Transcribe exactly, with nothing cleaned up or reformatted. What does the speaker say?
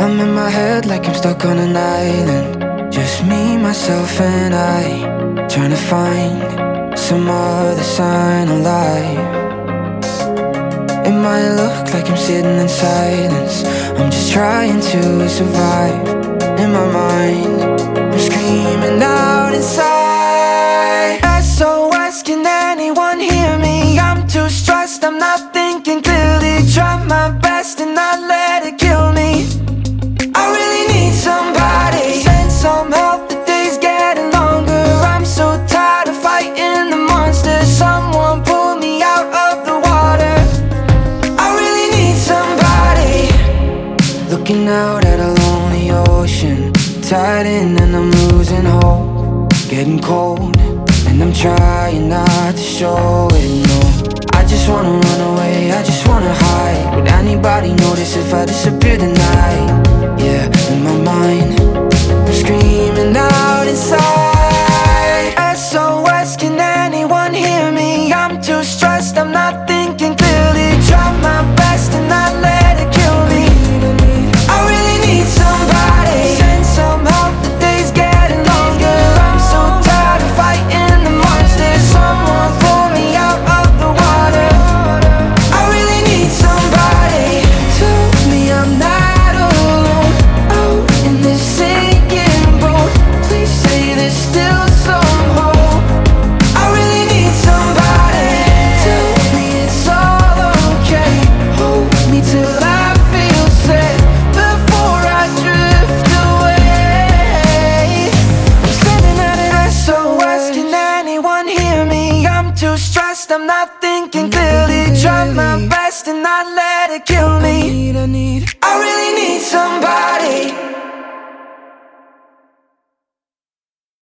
I'm in my head like I'm stuck on an island. Just me, myself and I, trying to find some other sign of life. It might look like I'm sitting in silence. I'm just trying to survive. In my mind, I'm screaming out inside. S O S, can anyone hear me? I'm too stressed, I'm not thinking clearly. Try my best and not let it kill me. I really need somebody, send some help, the day's getting longer. I'm so tired of fighting the monsters. Someone pull me out of the water. I really need somebody. Looking out at a lonely ocean, tied in and I'm losing hope. Getting cold and I'm trying not to show it, no. I just wanna run away, I just wanna hide. Would anybody notice if I disappear tonight? Yeah, in my mind, I'm screaming out inside. S O S, can anyone hear me? I'm too stressed, I'm not thinking clearly. Try my best and not let it kill me. I really need somebody, send some help, the day's getting longer. I'm so tired of fighting the monsters. Someone pull me out of the water. I really need somebody. Tell me I'm not alone, out in this sinking boat. Please say there's still some hope. I really need somebody. Tell me it's all okay, hold me till I feel safe before I drift away. I'm standing at an S O S, can anyone hear me? I'm too stressed, I'm not thinking clearly. Try my